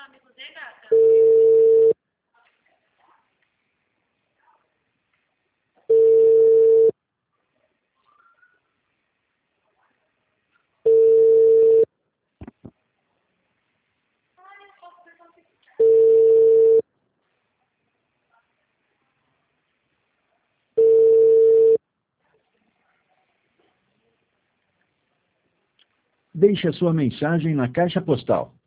amigo de gata. Deixe a sua mensagem na caixa postal